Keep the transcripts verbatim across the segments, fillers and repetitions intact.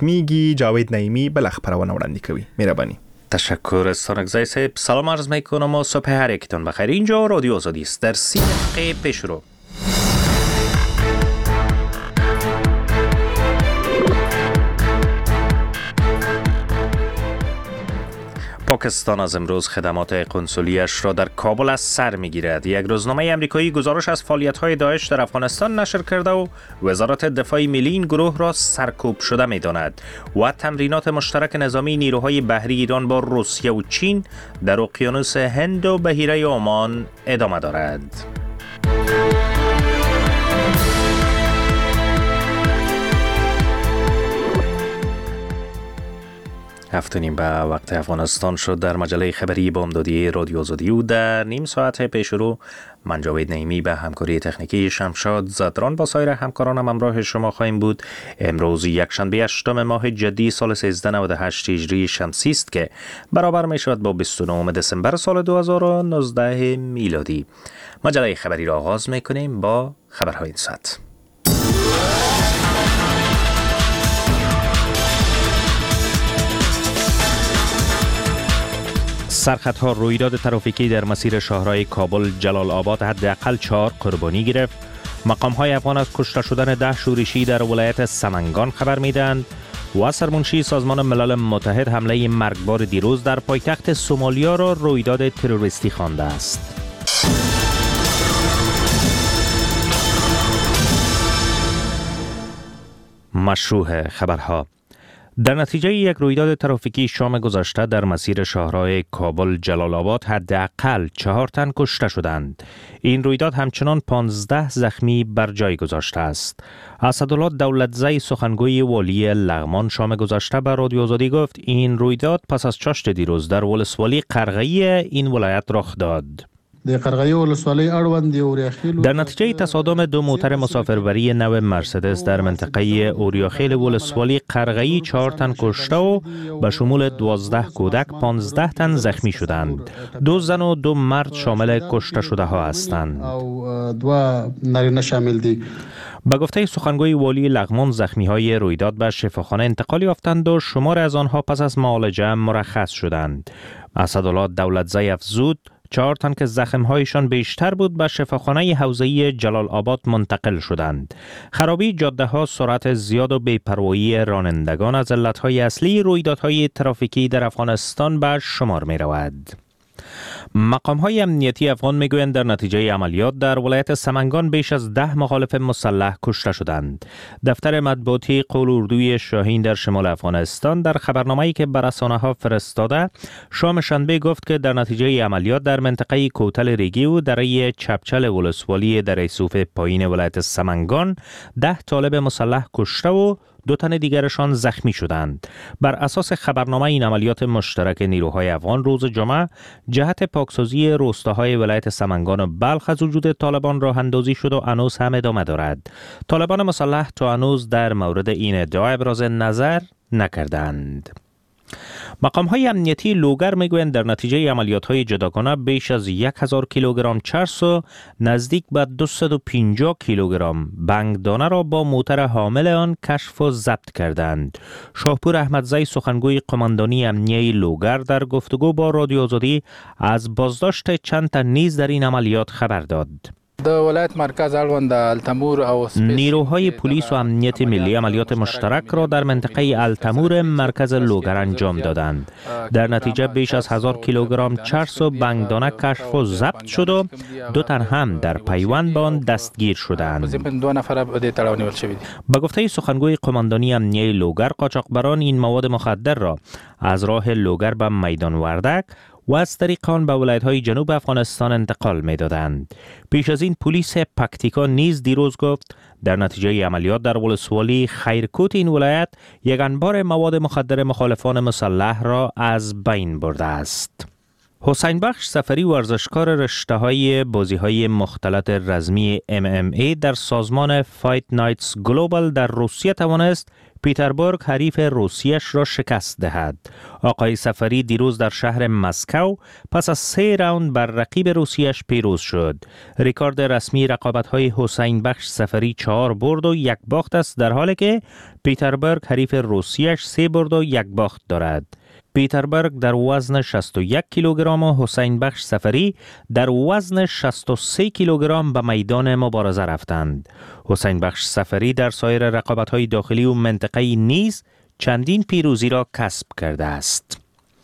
میگی جاوید نعیمی بلخ پروانه وړاندې کوي. مهرباني. تشکر از سانکزای صاحب. سلام عرض میکنم و صبح هر یکتون بخیر. اینجا رادیو آزادی است. در سی دقیقه پیش رو پاکستان از امروز خدمات قنسولیش را در کابل از سر می‌گیرد. یک روزنامه آمریکایی گزارش از فعالیت‌های داعش در افغانستان نشر کرده و وزارت دفاع ملی این گروه را سرکوب شده می‌داند و تمرینات مشترک نظامی نیروهای بحری ایران با روسیه و چین در اقیانوس هند و بحیره عمان ادامه دارد. هفت نیم به وقت افغانستان شد. در مجله خبری بامدادی رادیو آزادی و در نیم ساعت پیش رو من جاوید نعیمی به همکاری تکنیکی شمشاد زدران با سایر همکارانم همراه شما خواهیم بود. امروز یکشنبه هشتم ماه جدی سال سیزده نود و هشت هجری شمسی است که برابر می شود با بیست و نه دسامبر سال دو هزار و نوزده میلادی. مجله خبری را آغاز می کنیم با خبرهای این ساعت. سرخطها رویداد ترافیکی در مسیر شاهراه کابل جلال آباد حداقل چهار قربانی گرفت. مقام‌های افغان از کشته شدن ده شورشی در ولایت سمنگان خبر می‌دهند و سرمنشی سازمان ملل متحد حمله مرگبار دیروز در پایتخت سومالیا را رویداد تروریستی خوانده است. مشروح خبرها. در نتیجه یک رویداد ترافیکی شام گذشته در مسیر شاهراه کابل جلال آباد حداقل چهار تن کشته شدند. این رویداد همچنان پانزده زخمی بر جای گذاشته است. اسدالله دولتزی سخنگوی والی لغمان شام گذشته به رادیو آزادی گفت این رویداد پس از چاشت دیروز در ولسوالی قرغه‌ای این ولایت رخ داد. در نتیجه تصادم دو موتر مسافربری نو مرسدس در منطقه اوریاخیل ولسوالی قرغه‌ای چهار تن کشته و به شمول دوازده کودک پانزده تن زخمی شدند. دو زن و دو مرد شامل کشته شده ها هستند. به گفته سخنگوی والی لغمان زخمی های رویداد به شفاخانه انتقال یافتند و شمار از آنها پس از معالجه مرخص شدند. اسدالله دولتزی افزود چهار تن که زخم‌هایشان بیشتر بود به شفاخانه حوزه‌ای جلال آباد منتقل شدند. خرابی جاده‌ها، سرعت زیاد و بی‌پروایی رانندگان از علت‌های اصلی رویدادهای ترافیکی در افغانستان به شمار می‌رود. مقام‌های امنیتی افغان می‌گویند در نتیجه عملیات در ولایت سمنگان بیش از ده مخالف مسلح کشته شدند. دفتر مطبوعاتی قول اردوی شاهین در شمال افغانستان در خبرنامه‌ای که به رسانه‌ها فرستاده شام شنبه گفت که در نتیجه عملیات در منطقه کوتل ریگی و دره چپچل ولسوالی دره صوف پایین ولایت سمنگان ده طالب مسلح کشته و دو تن دیگرشان زخمی شدند. بر اساس خبرنامه این عملیات مشترک نیروهای افغان روز جمعه جهت پاکسازی روستاهای ولایت سمنگان و بلخ از وجود طالبان راه اندازی شد و هنوز هم ادامه دارد. طالبان مسلح تا هنوز در مورد این ادعا ابراز نظر نکردند. مقام‌های امنیتی لوگر میگویند در نتیجه عملیات‌های جداگانه بیش از یک هزار کیلوگرم چرس و نزدیک به دویست و پنجاه کیلوگرم بنگدانه را با موتر حامل آن کشف و ضبط کردند. شاهپور احمدزی سخنگوی قماندانی امنیه لوگر در گفتگو با رادیو آزادی از بازداشت چند تن نیز در این عملیات خبر داد. ولایت مرکز اړوند التمور او نیروهای پلیس و امنیت ملی عملیات مشترک را در منطقه التمور مرکز لوگر انجام دادند. در نتیجه بیش از هزار کیلوگرم چرس و بنگدانه کشف و ضبط شد و دو تن هم در پیوند به آن دستگیر شدند. به گفته سخنگوی قماندانی امنیه لوگر قاچاقبران این مواد مخدر را از راه لوگر به میدان وردک و از طریق آن به ولایت‌های جنوب افغانستان انتقال می‌دادند. پیش از این پلیس پکتیکا نیز دیروز گفت در نتیجه عملیات در ولسوالی خیرکوت این ولایت یک انبار مواد مخدر مخالفان مسلح را از بین برده است. حسین بخش سفری ورزشکار رشته‌های بازی‌های مختلط رزمی ام ام ای در سازمان فایت نایتس گلوبال در روسیه توانست پیتربورگ حریف روسیش را شکست دهد. آقای سفری دیروز در شهر مسکو پس از سه راوند بر رقیب روسیش پیروز شد. رکورد رسمی رقابت‌های حسین بخش سفری چهار برد و یک باخت است، در حالی که پیتربورگ حریف روسیش سه برد و یک باخت دارد. پیتربورگ در وزن شصت و یک کیلوگرم و حسین بخش سفری در وزن شصت و سه کیلوگرم به میدان مبارزه رفتند. حسین بخش سفری در سایر رقابت‌های داخلی و منطقه‌ای نیز چندین پیروزی را کسب کرده است.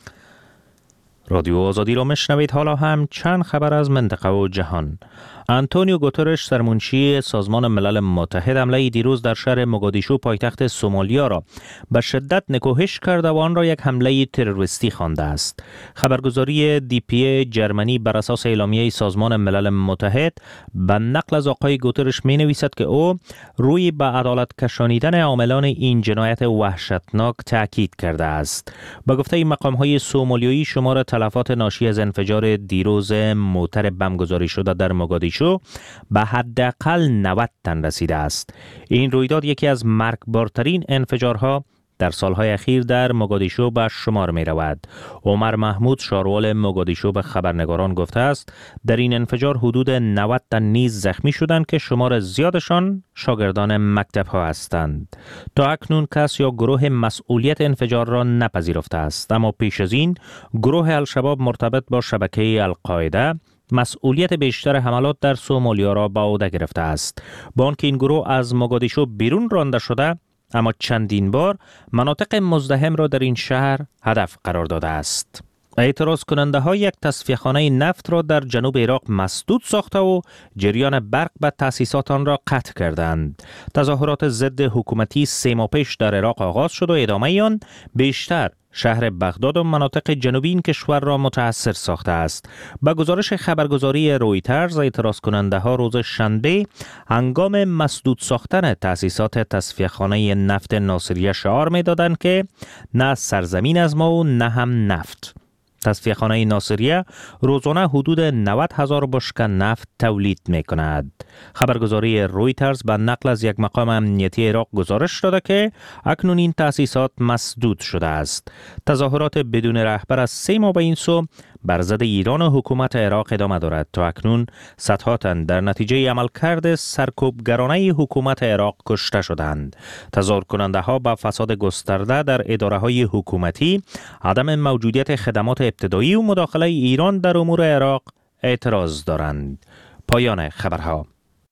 رادیو آزادی را میشنوید. حالا هم چند خبر از منطقه و جهان. آنتونیو گوترش سرمنشی سازمان ملل متحد حمله دیروز در شهر موگادیشو پایتخت سومالیا را به شدت نکوهش کرده و آن را یک حمله تروریستی خوانده است. خبرگزاری دی پی ای جرمنی بر اساس اعلامیه سازمان ملل متحد به نقل از آقای گوترش می نویسد که او روی به عدالت کشانیدن عاملان این جنایت وحشتناک تاکید کرده است. به گفته مقام های سومالیایی شمار تلفات ناشی از انفجار دیروز موتر بم گذاری شده در موگادیشو به حداقل نود تن رسیده است. این رویداد یکی از مرگبارترین انفجارها در سالهای اخیر در موگادیشو به شمار می رود. عمر محمود شاروال موگادیشو به خبرنگاران گفته است در این انفجار حدود نود تن نیز زخمی شدند که شمار زیادشان شاگردان مکتب ها هستند. تا اکنون کس یا گروه مسئولیت انفجار را نپذیرفته است، اما پیش از این گروه الشباب مرتبط با شبکه القاعده مسئولیت بیشتر حملات در سومالیا را به عهده گرفته است. با آنکه این گروه از موگادیشو بیرون رانده شده، اما چندین بار مناطق مزدحم را در این شهر هدف قرار داده است. اعتراض کننده ها یک تصفیه‌خانه نفت را در جنوب عراق مسدود ساخته و جریان برق به تأسیسات آن را قطع کردند. تظاهرات ضد حکومتی سه ماه پیش در عراق آغاز شد و ادامه آن بیشتر شهر بغداد و مناطق جنوبی این کشور را متاثر ساخته است. با گزارش خبرگزاری رویترز، اعتراض کننده ها روز شنبه هنگام مسدود ساختن تأسیسات تصفیه‌خانه نفت ناصریه شعار می دادند که نه سرزمین از ما و نه هم نفت. تصفیه‌خانه ناصریه روزانه حدود نود هزار بشکه نفت تولید می کند. خبرگزاری رویترز به نقل از یک مقام امنیتی عراق گزارش داده که اکنون این تأسیسات مسدود شده است. تظاهرات بدون رهبر از سه ماه به این سو بر ضد ایران و حکومت عراق ادامه دارد. تا اکنون صدها تن در نتیجه عملکرد سرکوبگرانه حکومت عراق کشته شدند. تظاهر کننده ها با فساد گسترده در اداره های حکومتی، عدم موجودیت خدمات ابتدایی و مداخله ایران در امور عراق اعتراض دارند. پایان خبرها.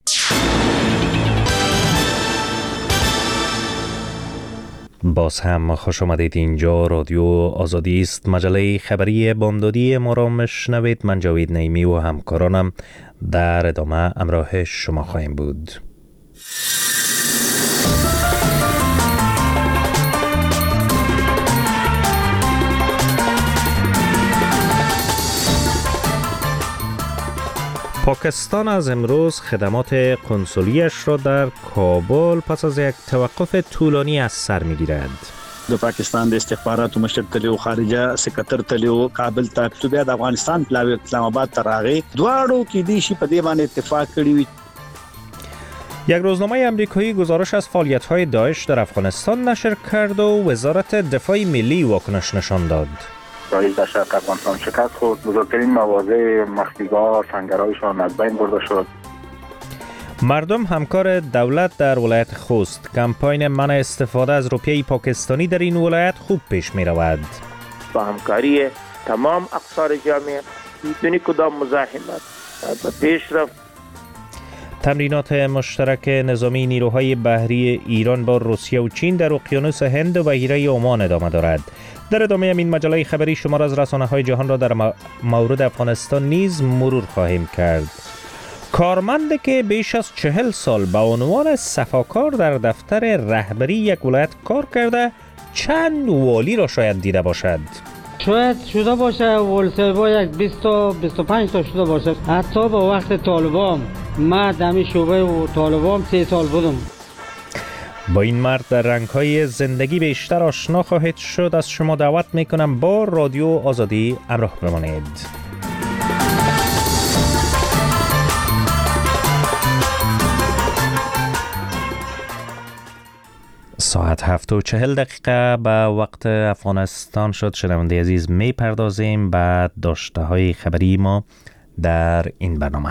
باز هم خوش آمدید. اینجا رادیو آزادی است. مجله خبری بامدادی ما را میشنوید. من جاوید نعیمی و همکارانم در ادامه همراه شما خواهیم بود. پاکستان از امروز خدمات قنسولیش را در کابل پس از یک توقف طولانی از سر می‌گیرد. د پاکستان د استخباراتو مشر تلیو خارجه سکرټر تلیو کابل ته چې بیا د افغانستان پلاوی اسلام آباد ته راغی دواړو کې دي شي په دې باندې اتفاق کړی وي. یک روزنامه امریکایی گزارش از فعالیت‌های داعش در افغانستان نشر کرد و وزارت دفاع ملی واکنش نشان داد. داعش در شرق افغانستان شکست خورد، بزرگترین مواضع مخفیگاه سنگرهایشان از بین برده شد. مردم همکار دولت در ولایت خوست. کمپاین منع استفاده از روپیه پاکستانی در این ولایت خوب پیش می رود. با همکاری تمام اقطار جامعه بدون کدام مزاحمت به پیشرفت. تمرینات مشترک نظامی نیروهای بحری ایران با روسیه و چین در اقیانوس هند و بحیره عمان ادامه دارد. در ادامه این مجله خبری شمار از رسانه‌های جهان را در مورد افغانستان نیز مرور خواهیم کرد. کارمندی که بیش از چهل سال به عنوان صفاکار در دفتر رهبری یک ولایت کار کرده چند والی را شاید دیده باشد. شاید شده باشه ولسبا یک بیست تا بیست و پنج تا شده باشه. حتی با وقت طالبان من دمی شعبه و طالبان سه سال بودم. با این مرد در رنگ‌های زندگی بیشتر آشنا خواهید شد. از شما دعوت میکنم با رادیو آزادی همراه بمانید. ساعت هفت و چهل دقیقه به وقت افغانستان شد. شنونده عزیز، می پردازیم به داشته های خبری ما در این برنامه.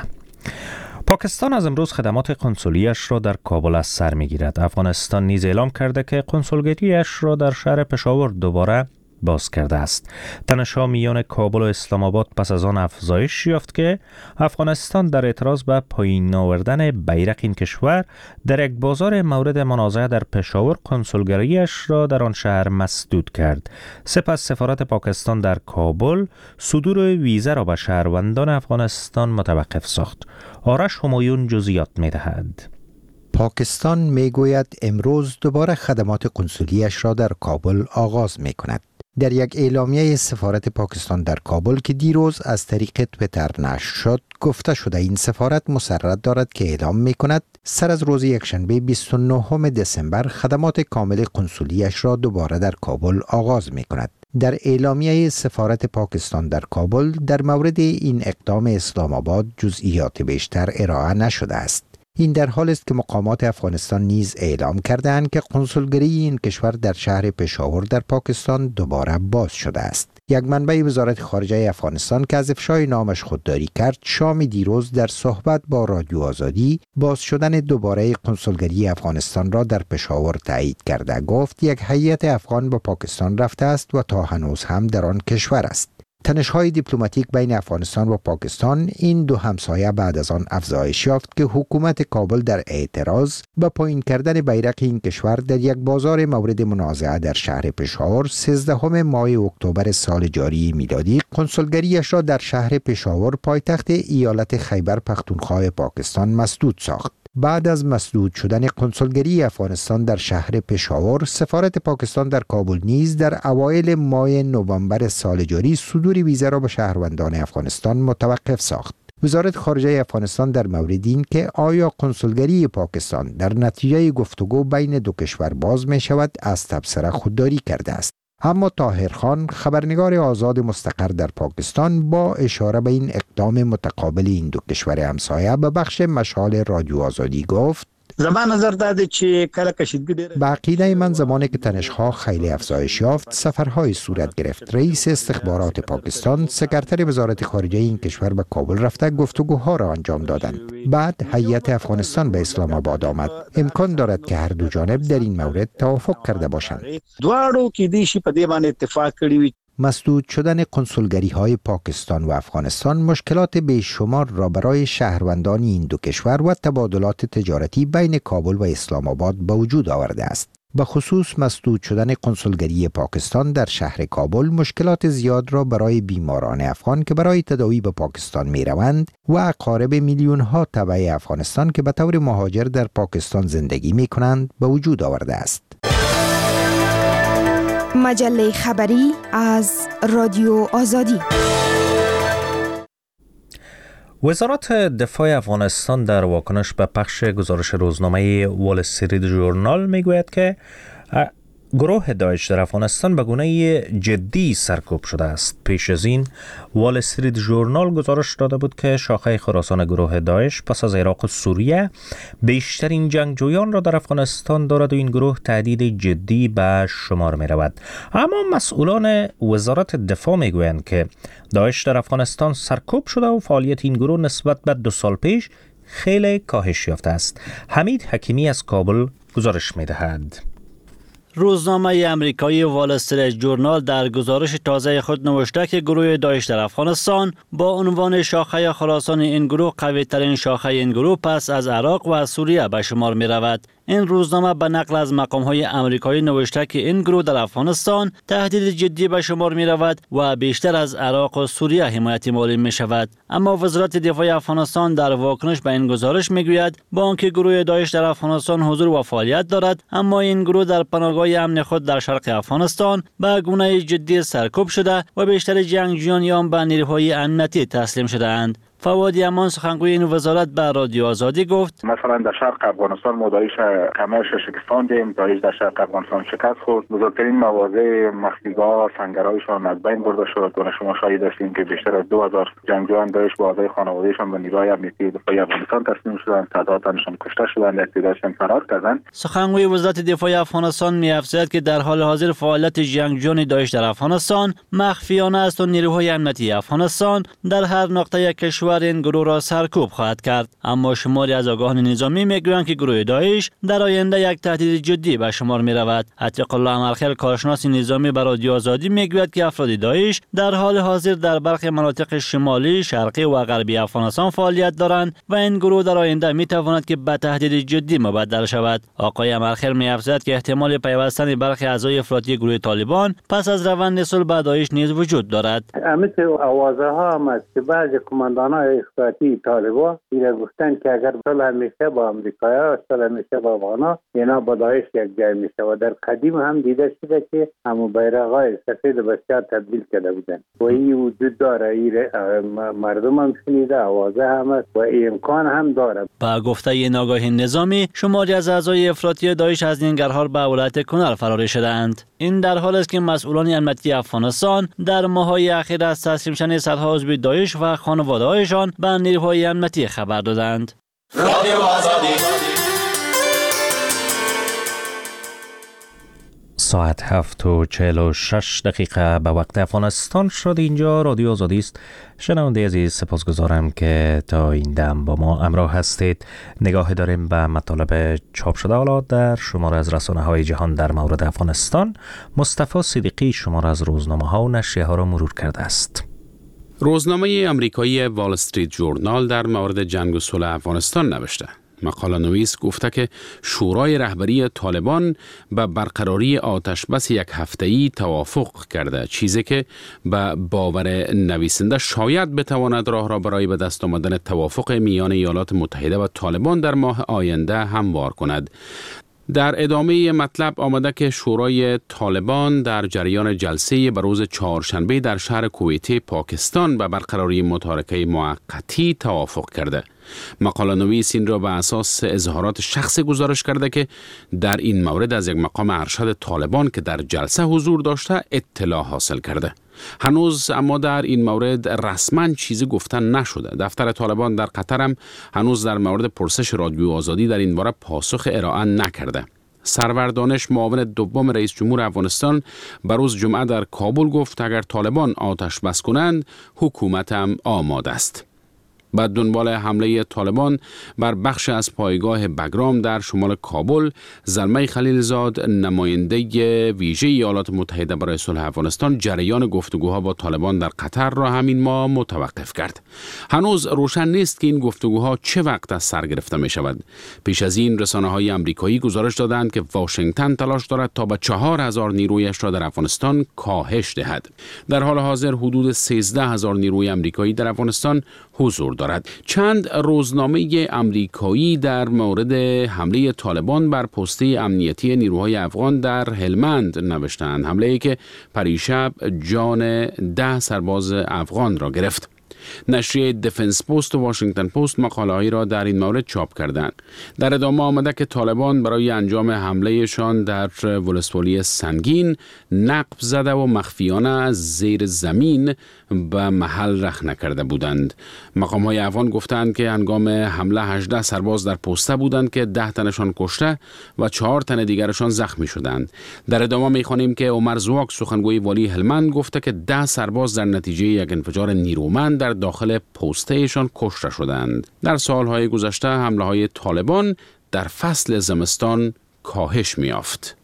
پاکستان از امروز خدمات قنسولیش را در کابل از سر می گیرد. افغانستان نیز اعلام کرده که قنسولگریش را در شهر پشاور دوباره باز کرده است. تنش‌ها میان کابل و اسلام آباد پس از آن افزایش یافت که افغانستان در اعتراض به پایین آوردن بیرق این کشور در یک بازار مورد منازعه در پشاور قنسولگریش را در آن شهر مسدود کرد. سپس سفارت پاکستان در کابل صدور ویزا را به شهروندان افغانستان متوقف ساخت. آرش همایون جزئیات می‌دهد. پاکستان میگوید امروز دوباره خدمات قنسولیش را در کابل آغاز می‌کند. در یک اعلامیه سفارت پاکستان در کابل که دیروز از طریق توییتر نشر شد، گفته شده این سفارت مسرت دارد که اعلام می‌کند سر از روز یکشنبه بیست و نهم دسامبر خدمات کامل قنسولیش را دوباره در کابل آغاز می‌کند. در اعلامیه سفارت پاکستان در کابل در مورد این اقدام اسلام آباد جزئیات بیشتر ارائه نشده است. این در حال است که مقامات افغانستان نیز اعلام کردند که قنسولگری این کشور در شهر پشاور در پاکستان دوباره باز شده است. یک منبع وزارت خارجه افغانستان که از افشای نامش خودداری کرد، شام دیروز در صحبت با رادیو آزادی باز شدن دوباره قنسولگری افغانستان را در پشاور تایید کرده. گفت یک هیئت افغان به پاکستان رفته است و تا هنوز هم در آن کشور است. تنش‌های دیپلماتیک بین افغانستان و پاکستان این دو همسایه بعد از آن افزایش یافت که حکومت کابل در اعتراض به پایین کردن بیرق این کشور در یک بازار مورد منازعه در شهر پشاور سیزدهم ماه اکتبر سال جاری میلادی قنسولگریش را در شهر پشاور پایتخت ایالت خیبر پختونخوا پاکستان مسدود ساخت. بعد از مسدود شدن قنسولگری افغانستان در شهر پشاور، سفارت پاکستان در کابل نیز در اوایل ماه نوامبر سال جاری صدور ویزا را به شهروندان افغانستان متوقف ساخت. وزارت خارجه افغانستان در مورد این که آیا قنسولگری پاکستان در نتیجه گفتگو بین دو کشور باز می شود از تبصره خودداری کرده است. اما طاهر خان، خبرنگار آزاد مستقر در پاکستان، با اشاره به این اقدام متقابل این دو کشور همسایه به بخش مشال رادیو آزادی گفت: زمان نظر داده چه کلا کشیدگی به عقیده من زمانی که تنش‌ها خیلی افزایش یافت، سفرهای صورت گرفت. رئیس استخبارات پاکستان، سکرتر وزارت خارجه این کشور به کابل رفته گفتگوها را انجام دادند. بعد هیئت افغانستان به اسلام آباد آمد. امکان دارد که هر دو جانب در این مورد توافق کرده باشند. دواړو کې دې شي په دې باندې اتفاق کړی وي. مسدود شدن قنسولگری های پاکستان و افغانستان مشکلات بیشمار را برای شهروندان این دو کشور و تبادلات تجارتی بین کابل و اسلام آباد به وجود آورده است. به خصوص مسدود شدن قنسولگری پاکستان در شهر کابل مشکلات زیاد را برای بیماران افغان که برای تداوی به پاکستان می روند و اقارب میلیون ها تبع افغانستان که به طور مهاجر در پاکستان زندگی می کنند به وجود آورده است. مجله خبری از رادیو آزادی. وزارت دفاع افغانستان در واکنش به پخش گزارش روزنامه وال استریت ژورنال میگوید که گروه داعش در افغانستان به گونه جدی سرکوب شده است. پیش از این وال استریت ژورنال گزارش داده بود که شاخه خراسان گروه داعش پس از عراق و سوریه بیشترین جنگجویان را در افغانستان دارد و این گروه تهدید جدی به شمار می رود. اما مسئولان وزارت دفاع می گویند که داعش در افغانستان سرکوب شده و فعالیت این گروه نسبت به دو سال پیش خیلی کاهش یافته است. حمید حکیمی از کابل گزارش می دهد. روزنامه امریکایی وال استریت ژورنال در گزارش تازه خود نوشته که گروه داعش در افغانستان با عنوان شاخه خراسان این گروه قوی ترین شاخه این گروه پس از عراق و سوریه به شمار می رود. این روزنامه به نقل از مقام‌های امریکایی نوشته که این گروه در افغانستان تهدید جدی به شمار می رود و بیشتر از عراق و سوریه حمایت مالی می شود. اما وزارت دفاع افغانستان در واکنش به این گزارش می گوید با آنکه گروه داعش در افغانستان حضور و فعالیت دارد، اما این گروه در پناهگاه امن خود در شرق افغانستان به گونه جدی سرکوب شده و بیشتر جنگجویان آن به نیروهای امنیتی تسلیم شده اند. فواد امان سخنگوی این وزارت به رادیو آزادی گفت مثلا در شرق افغانستان ما داعش کمرش شکستاندیم، داعش در شرق افغانستان شکست خورد، بزرگترین مواضع مخفیگاه سنگرهایشان از بین برده شد و شما شاهد هستیم که بیشتر از دو هزار جنگجویان داعش با اعضای خانوادهشان به نیروهای امنیتی دفاعی افغانستان تسلیم شدند، تعدادشان کشته شدند، اعتداششان فرار کردند. سخنگوی وزارت دفاع افغانستان می‌افزاید که در حال حاضر فعالیت جنگجویان داعش در افغانستان مخفیانه است و نیروهای امنیتی افغانستان در هر نقطه کشور این گروه را سرکوب خواهد کرد. اما شماری از آگاهان نظامی میگویند که گروه داعش در آینده یک تهدید جدی به شمار می رود. عتیق الله امرخیل کارشناس نظامی بر رادیو آزادی میگوید که افراد داعش در حال حاضر در برخی مناطق شمالی، شرقی و غربی افغانستان فعالیت دارند و این گروه در آینده می تواند که به تهدید جدی مبدل شود. آقای امرخیل می‌افزاید که احتمال پیوستن برخی اعضای افراطی گروه طالبان پس از روند صلح با داعش نیز وجود دارد. مثل آوازه ها هم است که بعضی کماندان‌های افراطی طالبان اینا گفتن که اگر صلح همیشه با امریکایی‌ها، صلح همیشه با افغان‌ها، اینا با داعش یک جای میشه و در قدیم هم دیده شده که همون بیرق‌های سفید بسیار تبدیل کرده بودن و این وجود داره. مردم هم شنیده، آوازه هم است و امکان هم داره. با گفته این آگاهی نظامی شماری از اعضای افراطی داعش از ننگرهار به ولایت کنر فرار شدند. این در حالی است که مسئولان امنیتی افغانستان در ماه‌های اخیر از تسلیم شدن صدها عضو داعش و خانواده‌هایشان به نیروهای امنیتی خبر دادند. رادیو آزادی. ساعت هفت و چهل و شش دقیقه به وقت افغانستان شد. اینجا رادیو آزادی است. شنونده عزیز، سپاسگزارم که تا این دم با ما همراه هستید. نگاه داریم به مطالب چاپ شده حالا در شماره از رسانه های جهان در مورد افغانستان. مصطفی صدیقی شماره از روزنامه ها و نشریه ها را مرور کرده است. روزنامه آمریکایی وال استریت جورنال در مورد جنگ و صلح افغانستان نوشته. مقاله نویس گفته که شورای رهبری طالبان به برقراری آتش بس یک هفته‌ای توافق کرده، چیزی که به باور نویسنده شاید بتواند راه را برای به دست آمدن توافق میان ایالات متحده و طالبان در ماه آینده هموار کند. در ادامه مطلب آمده که شورای طالبان در جریان جلسه به روز چهارشنبه در شهر کویته پاکستان به برقراری متارکه موقتی توافق کرده. مقاله نویس این را به اساس اظهارات شخصی گزارش کرده که در این مورد از یک مقام ارشد طالبان که در جلسه حضور داشته اطلاع حاصل کرده. هنوز اما در این مورد رسما چیزی گفتن نشده. دفتر طالبان در قطر هم هنوز در مورد پرسش رادیو آزادی در این باره پاسخ ارائه نکرده. سرور دانش معاون دوم رئیس جمهور افغانستان بروز جمعه در کابل گفت اگر طالبان آتش بس کنند حکومت هم آماده است. بعد دنبال حمله طالبان بر بخش از پایگاه بگرام در شمال کابل، زلمه خلیلزاد نماینده ویژه ایالات متحده برای صلح افغانستان جریان گفتگوها با طالبان در قطر را همین ماه متوقف کرد. هنوز روشن نیست که این گفتگوها چه وقت از سر گرفته می شود. پیش از این رسانه‌های آمریکایی گزارش دادند که واشنگتن تلاش دارد تا به چهار هزار نیرویش را در افغانستان کاهش دهد. در حال حاضر حدود سیزده هزار نیروی آمریکایی در افغانستان حضور دارد. چند روزنامه آمریکایی در مورد حمله طالبان بر پسته امنیتی نیروهای افغان در هلمند نوشتند، حمله‌ای که پریشب جان ده سرباز افغان را گرفت. نشریه دفنس پست و واشنگتن پست مقاله‌ای را در این مورد چاپ کردند. در ادامه آمده که طالبان برای انجام حملهشان در ولسوالی سنگین نقب زده و مخفیانه از زیر زمین به محل رخنه کرده بودند. مقام‌های افغان گفتند که هنگام حمله هجده سرباز در پسته بودند که ده تنشان کشته و چهار تن دیگرشان زخمی شدند. در ادامه می‌خوانیم که عمر زواک سخنگوی والی هلمند گفته که ده سرباز در نتیجه یک انفجار نیرومند در داخل پستهشان کشته شدند. در سالهای گذشته حمله‌های طالبان در فصل زمستان کاهش می‌یافت.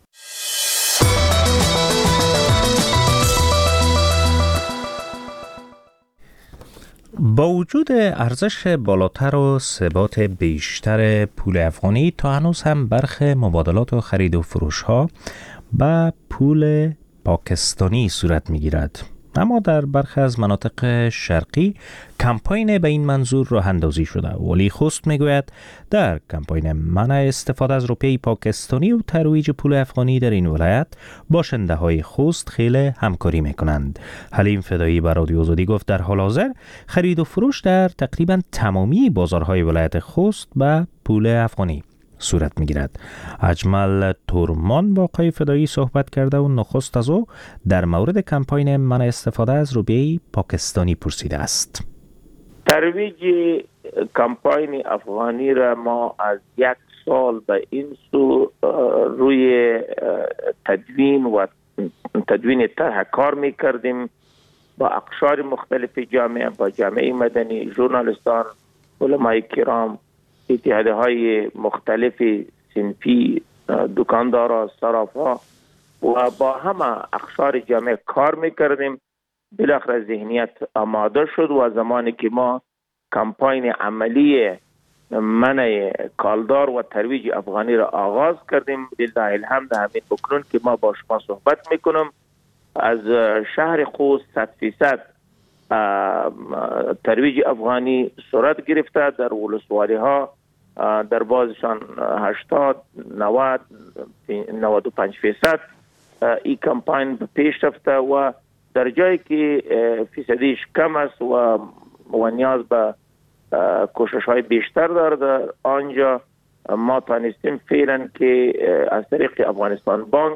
با وجود ارزش بالاتر و ثبات بیشتر پول افغانی، تا هنوز هم برخی مبادلات و خرید و فروش ها به پول پاکستانی صورت می گیرد. اما در برخی از مناطق شرقی کمپاین به این منظور راه اندازی شده. ولی خوست میگوید در کمپاین منع استفاده از روپیه پاکستانی و ترویج پول افغانی در این ولایت باشنده های خوست خیلی همکاری میکنند. حلیم فدایی به رادیو آزادی گفت در حال حاضر خرید و فروش در تقریبا تمامی بازارهای ولایت خوست به پول افغانی صورت میگیرد. اجمل تورمان با آقای فدایی صحبت کرده و نخست از او در مورد کمپاین منع استفاده از روپیه پاکستانی پرسیده است. ترویج کمپاین افغانی را ما از یک سال به این سو روی تدوین و تدوین طرح کار میکردیم با اقشار مختلف جامعه، با جامعه مدنی، ژورنالیستان، علمای کرام، اتحادیه های مختلف صنفی، دکاندارا، صرافا و با همه اقشار جامعه کار میکردیم. بالاخره ذهنیت آماده شد و زمانی که ما کمپاین عملی منع کالدار و ترویج افغانی را آغاز کردیم، لله الحمد همین بکنون که ما با شما صحبت میکنم از شهر خوست صد فیصد ترویج افغانی صورت گرفته. در ولسوالی ها در بازشان هشتاد نود نود و پنج فیصد این کمپاین به پیش رفته و در جایی که فیصدیش کم است و و نیاز به کوشش های بیشتر داره، در آنجا ما تانستیم فعلا که از طریق افغانستان بانک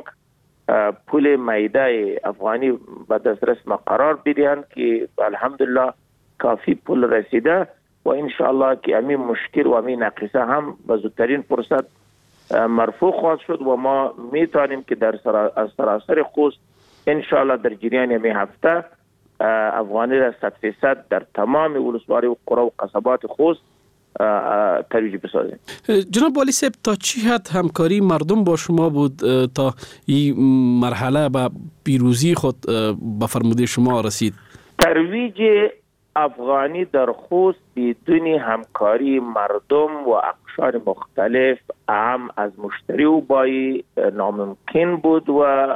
پول معیده افغانی به دسترس ما قرار بدهند که الحمدلله کافی پول رسیده و انشاءالله که همین مشکل و همین نقصه هم به زودترین فرصت مرفوع خواهد شد و ما میتونیم که در سرا... از سراسر خوست انشاءالله در جریان همین هفته افغانی را صد فیصد در تمام ولسوالی و قرى و قصبات خوست ترویج بسازیم. جناب والی صاحب، تا چی حد همکاری مردم با شما بود تا این مرحله به پیروزی خود به فرموده شما رسید؟ ترویج افغانی در خوست بدون همکاری مردم و اقشار مختلف هم از مشتری و بایی ناممکن بود و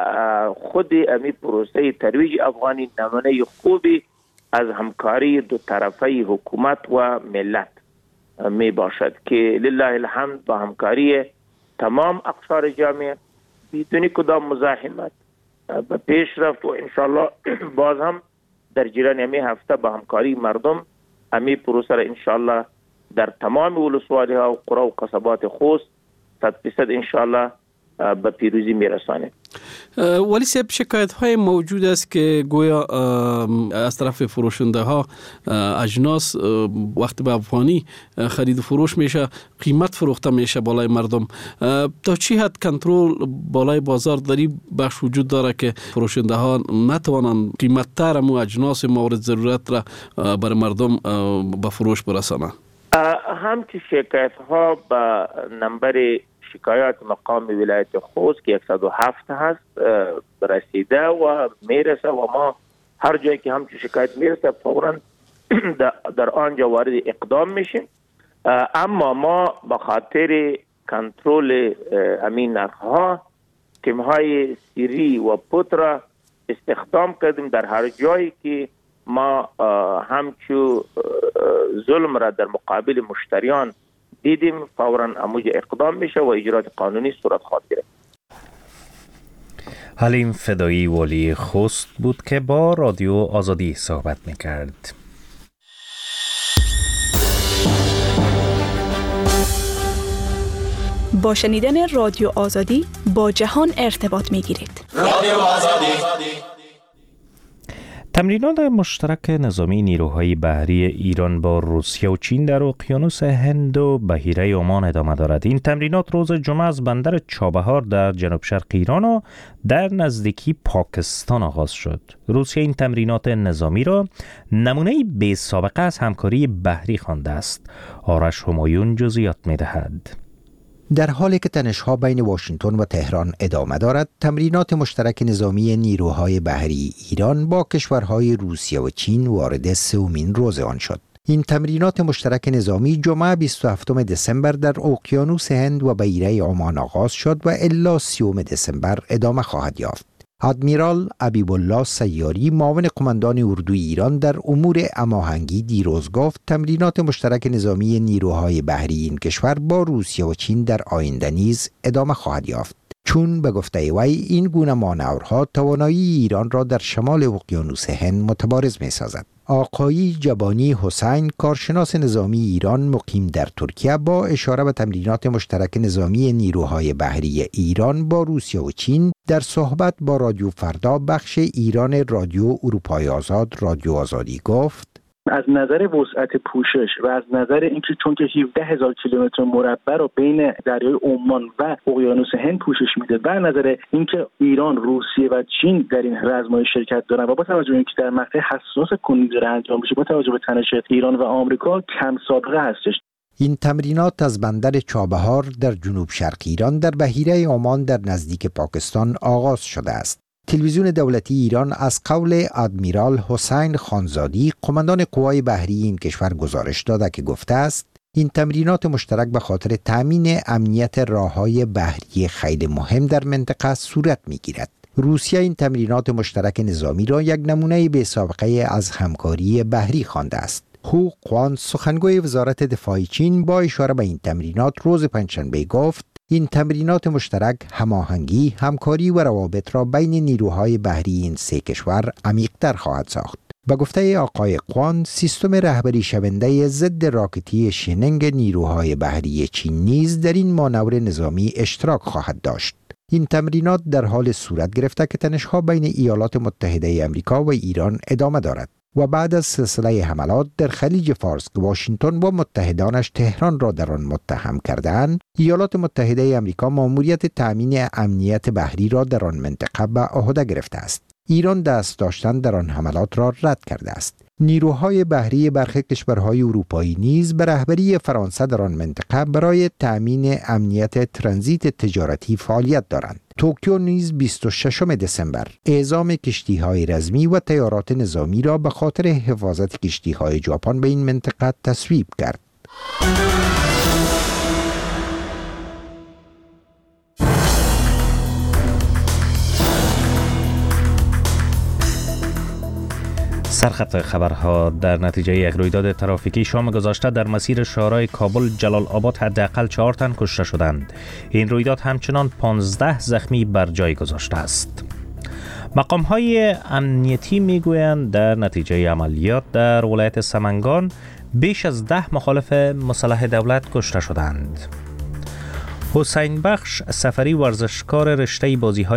خود امی پروسه ترویج افغانی نمونه خوبی از همکاری دو طرفه حکومت و ملت می باشد که لله الحمد با همکاری تمام اقشار جامعه بدون کدام مزاحمت به پیش رفت و انشالله باز هم در جریان همین هفته با همکاری مردم امی پروسه را انشالله در تمام ولسوالی ها و قرى و قصبات خوست صد فیصد انشالله به پیروزی میرسانه. ولی صاحب، شکایت های موجود است که گویا از طرف فروشنده ها اجناس وقتی به افغانی خرید و فروش میشه قیمت فروخته میشه بالای مردم. تا چی حد کنترل بالای بازار داری بخش وجود داره که فروشنده ها نتوانند قیمت تر مو اجناس مورد ضرورت را بر مردم به فروش برسانند؟ همچی شکایت ها به نمبر شکایات مقام ولایت خوست که صد و هفت هست رسیده و میرسه و ما هر جایی که همچین شکایت میرسه فوراً در آنجا وارد اقدام میشیم. اما ما به خاطر کنترل همین نرخ‌ها تیم‌های سری و پتر استخدام کردیم در هر جایی که ما همچو ظلم را در مقابل مشتریان دیدیم فوراً اموج اقدام میشه و اجرات قانونی صورت خواهد گرفت. حلیم فدایی والی خوست بود که با رادیو آزادی صحبت میکرد. با شنیدن رادیو آزادی با جهان ارتباط میگیرید. رادیو آزادی. تمرینات مشترک نظامی نیروهای بحری ایران با روسیه و چین در اقیانوس هند و بحیره عمان ادامه دارد. این تمرینات روز جمعه از بندر چابهار در جنوب شرق ایران و در نزدیکی پاکستان آغاز شد. روسیه این تمرینات نظامی را نمونه بی سابقه از همکاری بحری خوانده است. آرش همایون جزئیات می‌دهد. در حالی که تنش‌ها بین واشنگتن و تهران ادامه دارد، تمرینات مشترک نظامی نیروهای بحری ایران با کشورهای روسیه و چین وارد سومین روز آن شد. این تمرینات مشترک نظامی جمعه بیست و هفتم دسامبر در اقیانوس هند و بحیره عمان آغاز شد و الی سیوم دسامبر ادامه خواهد یافت. ادمیرال حبیبالله سیاری معاون قماندان اردوی ایران در امور هماهنگی دیروز گفت تمرینات مشترک نظامی نیروهای بحری این کشور با روسیه و چین در آینده نیز ادامه خواهد یافت، چون به گفته وی این گونه مانورها توانایی ایران را در شمال اقیانوس هند متبارز می سازد. آقای جبانی حسین، کارشناس نظامی ایران مقیم در ترکیه، با اشاره به تمرینات مشترک نظامی نیروهای بحری ایران با روسیه و چین در صحبت با رادیو فردا بخش ایران رادیو اروپای آزاد رادیو آزادی گفت: از نظر وسعت پوشش و از نظر اینکه چون که هفده هزار کیلومتر مربع رو بین دریای عمان و اقیانوس هند پوشش میده و از نظر اینکه ایران، روسیه و چین در این رزمای شرکت دارن و با توجه به اینکه در مقطع حساس کنونی داره انجام میشه، با توجه به تنش ایران و آمریکا کم سابقه هستش. این تمرینات از بندر چابهار در جنوب شرق ایران در بحیره عمان در نزدیک پاکستان آغاز شده است. تلویزیون دولتی ایران از قول ادمیرال حسین خانزادی، قماندان قوای بحری این کشور گزارش داده که گفته است این تمرینات مشترک به خاطر تامین امنیت راههای بحری خیلی مهم در منطقه صورت می‌گیرد. روسیه این تمرینات مشترک نظامی را یک نمونه بی سابقه از همکاری بحری خوانده است. هو قوان، سخنگوی وزارت دفاع چین، با اشاره به این تمرینات روز پنجشنبه گفت این تمرینات مشترک هماهنگی، همکاری و روابط را بین نیروهای بحری این سه کشور عمیق‌تر خواهد ساخت. به گفته آقای قوان، سیستم رهبری شونده ضد راکتی شننگ نیروهای بحری چین نیز در این مانور نظامی اشتراک خواهد داشت. این تمرینات در حال صورت گرفته که تنش‌ها بین ایالات متحده آمریکا و ایران ادامه دارد و بعد از سلسله حملات در خلیج فارس که واشنگتن و متحدانش تهران را در آن متهم کردند، ایالات متحده آمریکا مأموریت تأمین امنیت بحری را در آن منطقه به عهده گرفته است. ایران دست داشتن در آن حملات را رد کرده است. نیروهای بحری برخی کشورهای اروپایی نیز به رهبری فرانسه در آن منطقه برای تأمین امنیت ترانزیت تجارتی فعالیت دارند. توکیو نیز بیست و ششم دسامبر اعزام کشتی‌های رزمی و طیارات نظامی را به خاطر حفاظت کشتی‌های ژاپن به این منطقه تصویب کرد. سرخط خبرها: در نتیجه یک رویداد ترافیکی شام گذشته در مسیر شهرهای کابل جلال آباد حداقل چهار تن کشته شدند. این رویداد همچنان پانزده زخمی بر جای گذاشته است. مقام های امنیتی میگویند در نتیجه عملیات در ولایت سمنگان بیش از ده مخالف مسلح دولت کشته شدند. حسین بخش سفری، ورزشکار رشته بازی های